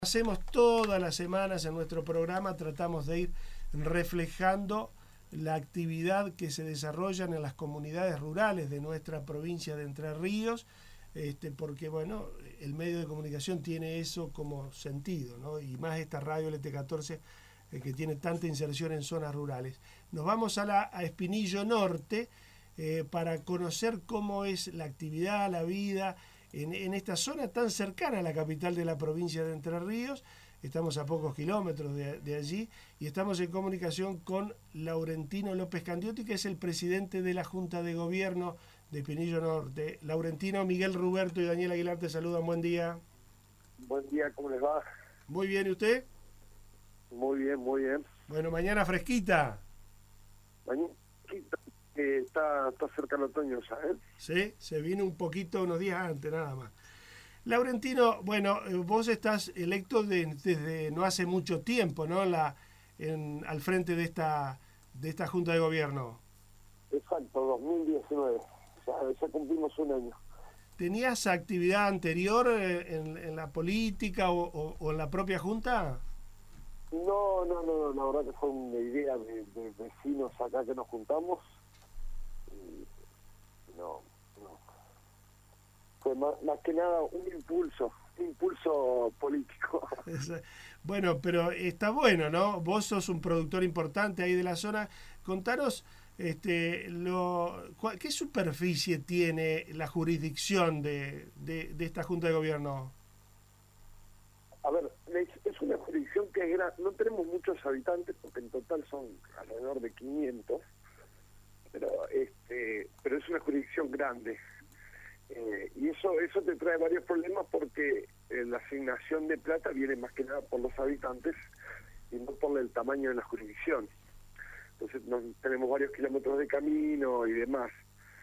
Hacemos todas las semanas en nuestro programa, tratamos de ir reflejando la actividad que se desarrolla en las comunidades rurales de nuestra provincia de Entre Ríos, porque bueno, el medio de comunicación tiene eso como sentido, ¿no? Y más esta radio LT14 que tiene tanta inserción en zonas rurales. Nos vamos a Espinillo Norte para conocer cómo es la actividad, la vida en esta zona tan cercana a la capital de la provincia de Entre Ríos. Estamos a pocos kilómetros de allí y estamos en comunicación con Laurentino López Candiotti, que es el presidente de la Junta de Gobierno de Espinillo Norte. Laurentino, Miguel Ruberto y Daniel Aguilar te saludan. Buen día. Buen día, ¿cómo les va? Muy bien, ¿y usted? Muy bien, muy bien. Bueno, mañana fresquita. Mañana está cerca el otoño ya, ¿eh? Sí, se vino un poquito, unos días antes, nada más. Laurentino, bueno, vos estás electo desde no hace mucho tiempo, ¿no? Al frente de esta Junta de Gobierno. Exacto, 2019. Ya cumplimos un año. ¿Tenías actividad anterior en la política o en la propia Junta? No, la verdad que fue una idea de vecinos acá que nos juntamos. Y no. Fue más que nada un impulso político. Bueno, pero está bueno, ¿no? Vos sos un productor importante ahí de la zona. Contanos, ¿qué superficie tiene la jurisdicción de esta Junta de Gobierno? A ver, es una jurisdicción que no tenemos muchos habitantes, porque en total son alrededor de 500, pero es una jurisdicción grande. Y eso te trae varios problemas porque la asignación de plata viene más que nada por los habitantes y no por el tamaño de la jurisdicción. Entonces tenemos varios kilómetros de camino y demás.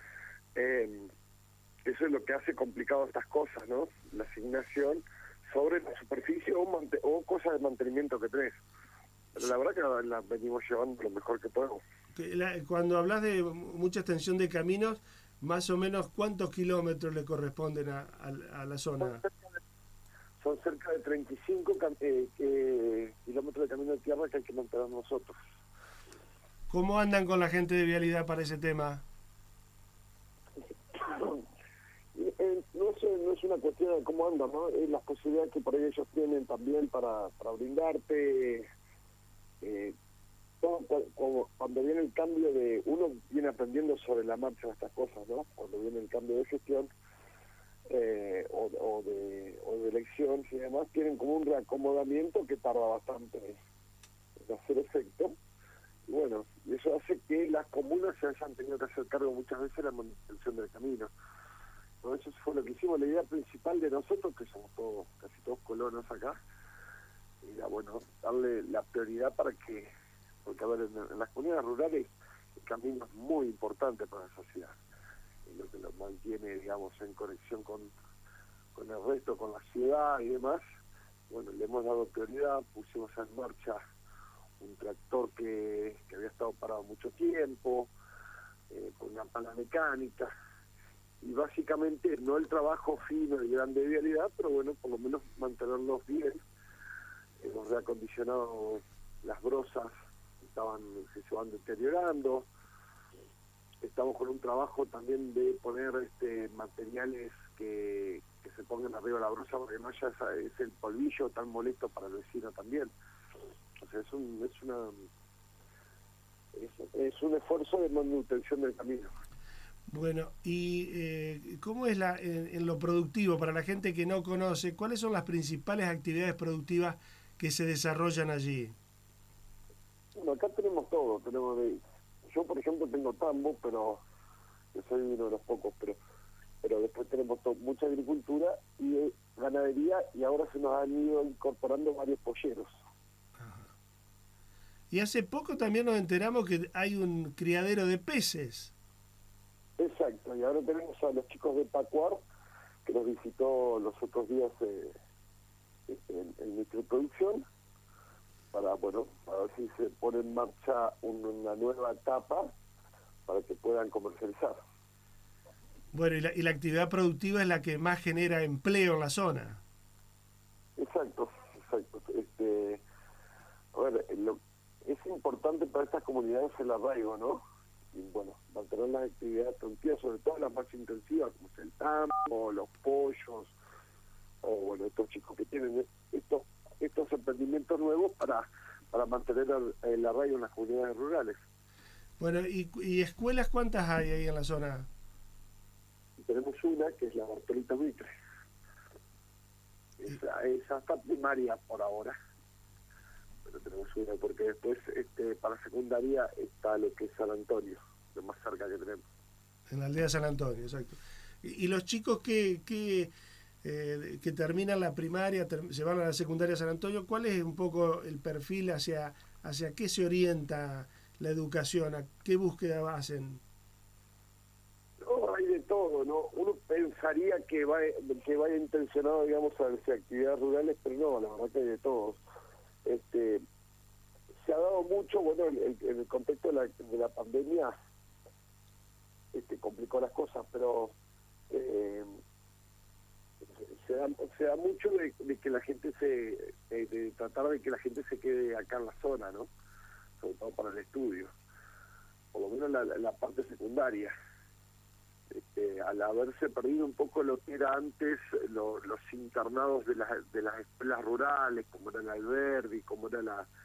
Eso es lo que hace complicado estas cosas, ¿no? La asignación sobre la superficie o cosas de mantenimiento que tenés. Pero la verdad que la venimos llevando lo mejor que podemos. Cuando hablas de mucha extensión de caminos, más o menos, ¿cuántos kilómetros le corresponden a la zona? Son cerca de 35 kilómetros de camino de tierra que hay que mantener nosotros. ¿Cómo andan con la gente de vialidad para ese tema? No es una cuestión de cómo andan, ¿no? Es las posibilidades que por ahí ellos tienen también para brindarte. Cuando viene el cambio uno viene aprendiendo sobre la marcha estas cosas, ¿no? Cuando viene el cambio de gestión o de elección y demás, tienen como un reacomodamiento que tarda bastante en hacer efecto. Y bueno, eso hace que las comunas se hayan tenido que hacer cargo muchas veces de la manutención del camino. Entonces eso fue lo que hicimos. La idea principal de nosotros, que somos casi todos colonos acá, era bueno, darle la prioridad porque a ver, en las comunidades rurales el camino es muy importante para la sociedad, y lo que los mantiene, digamos, en conexión con el resto, con la ciudad y demás. Bueno, le hemos dado prioridad, pusimos en marcha un tractor que había estado parado mucho tiempo, con una pala mecánica, y básicamente no el trabajo fino y grande de vialidad, pero bueno, por lo menos mantenerlos bien. Hemos reacondicionado las brozas que se van deteriorando. Estamos con un trabajo también de poner materiales que se pongan arriba de la broza porque no haya ese polvillo tan molesto para el vecino también. O sea, es un esfuerzo de manutención del camino. Bueno, y ¿cómo es en lo productivo? Para la gente que no conoce, ¿cuáles son las principales actividades productivas que se desarrollan allí? Bueno, acá tenemos todo. Yo, por ejemplo, tengo tambo, pero yo soy uno de los pocos, pero después tenemos mucha agricultura y ganadería, y ahora se nos han ido incorporando varios polleros. Ajá. Y hace poco también nos enteramos que hay un criadero de peces. Exacto, y ahora tenemos a los chicos de Pacuar, que nos visitó los otros días en microproducción, para ver si se pone en marcha una nueva etapa para que puedan comercializar. Bueno, y la actividad productiva es la que más genera empleo en la zona. Exacto, comunidades el arraigo, ¿no? Y bueno, mantener las actividades productivas, sobre todo las más intensivas, como es el tambo, los pollos, o bueno, estos chicos que tienen estos emprendimientos nuevos para mantener el arraigo en las comunidades rurales. Bueno, ¿y escuelas cuántas hay ahí en la zona? Tenemos una que es la Bartolita Mitre. Esa está primaria por ahora, pero tenemos una porque después para secundaria está lo que es San Antonio, lo más cerca que tenemos. En la aldea San Antonio, exacto. ¿Y los chicos que terminan la primaria, se van a la secundaria San Antonio, cuál es un poco el perfil hacia qué se orienta la educación, a qué búsqueda hacen? No, hay de todo, ¿no? Uno pensaría que vaya intencionado, digamos, hacia actividades rurales, pero no, la verdad que hay de todos. Se ha dado mucho, bueno, en el contexto de la pandemia complicó las cosas, pero se da mucho de que la gente de tratar de que la gente se quede acá en la zona, ¿no? Sobre todo para el estudio, por lo menos la parte secundaria. Al haberse perdido un poco lo que era antes los internados de las escuelas rurales, como era la Alberdi, como era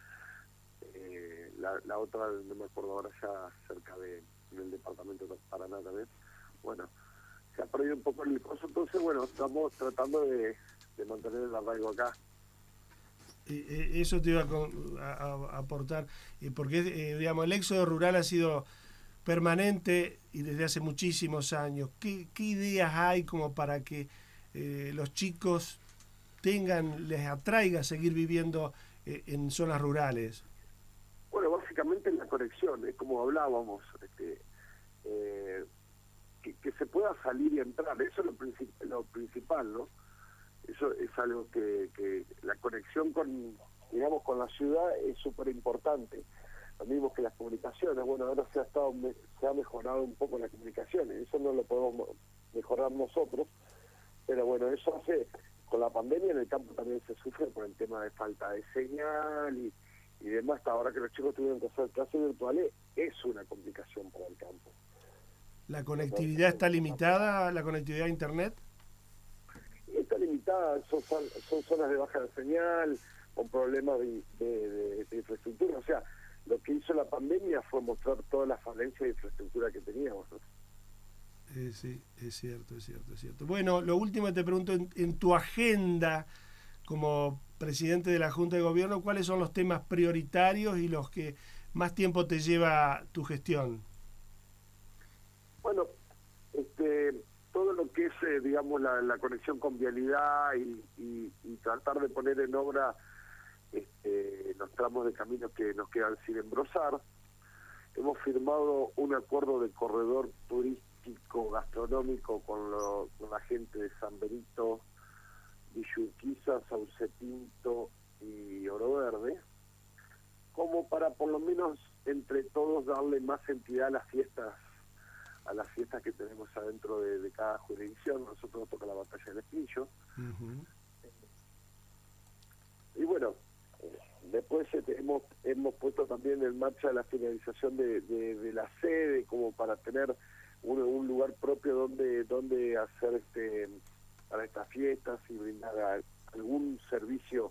la otra, no me acuerdo ahora, ya cerca en el departamento de Paraná también. Bueno, se ha perdido un poco el coso, entonces bueno, estamos tratando de mantener el arraigo acá. Eso te iba a aportar, porque digamos, el éxodo rural ha sido permanente y desde hace muchísimos años. ¿Qué ideas hay como para que los chicos les atraiga seguir viviendo en zonas rurales? Bueno, básicamente en la conexión, es como hablábamos, que se pueda salir y entrar, eso es lo principal, ¿no? Eso es algo que la conexión con la ciudad es súper importante. Lo mismo que las comunicaciones, bueno, ahora se ha mejorado un poco las comunicaciones, eso no lo podemos mejorar nosotros, pero bueno, eso hace, con la pandemia en el campo también se sufre por el tema de falta de señal y demás. Hasta ahora que los chicos tuvieron que hacer clases virtuales, es una complicación para el campo. ¿La conectividad está limitada, la conectividad a internet? Está limitada, son zonas de baja de señal, con problemas de infraestructura. O sea, lo que hizo la pandemia fue mostrar todas las falencias de infraestructura que teníamos, ¿no? Sí, es cierto. Bueno, lo último que te pregunto, en tu agenda como presidente de la Junta de Gobierno, ¿cuáles son los temas prioritarios y los que más tiempo te lleva tu gestión? Bueno, todo lo que es, digamos, la conexión con vialidad y tratar de poner en obra los tramos de camino que nos quedan sin enbrosar. Hemos firmado un acuerdo de corredor turístico gastronómico con la gente de San Benito, Villurquiza, Sauce Pinto y Oro Verde, como para por lo menos entre todos darle más entidad a las fiestas que tenemos adentro de cada jurisdicción. Nosotros nos toca la batalla del Espillo. Uh-huh. Y bueno, después hemos puesto también en marcha la finalización de la sede, como para tener un lugar propio donde hacer para estas fiestas y brindar algún servicio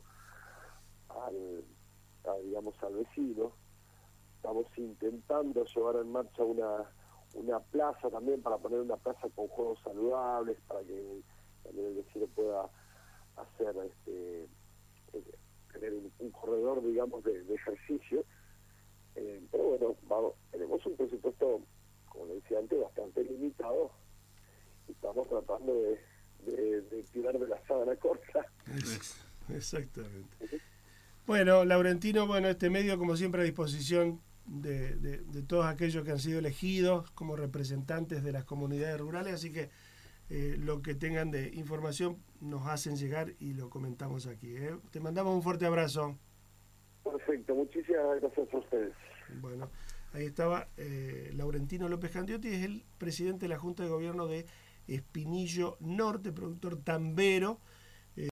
al vecino. Estamos intentando llevar en marcha una plaza también, para poner una plaza con juegos saludables, para que también el vecino pueda hacer tener un corredor, digamos, de ejercicio. Pero bueno, tenemos un presupuesto, como le decía antes, bastante limitado, y estamos tratando de tirar de la sábana corta. Exactamente. Bueno, Laurentino, este medio, como siempre, a disposición de todos aquellos que han sido elegidos como representantes de las comunidades rurales, así que lo que tengan de información nos hacen llegar y lo comentamos aquí. Te mandamos un fuerte abrazo. Perfecto, muchísimas gracias a ustedes. Bueno, ahí estaba Laurentino López Candioti, es el presidente de la Junta de Gobierno de Espinillo Norte, productor tambero.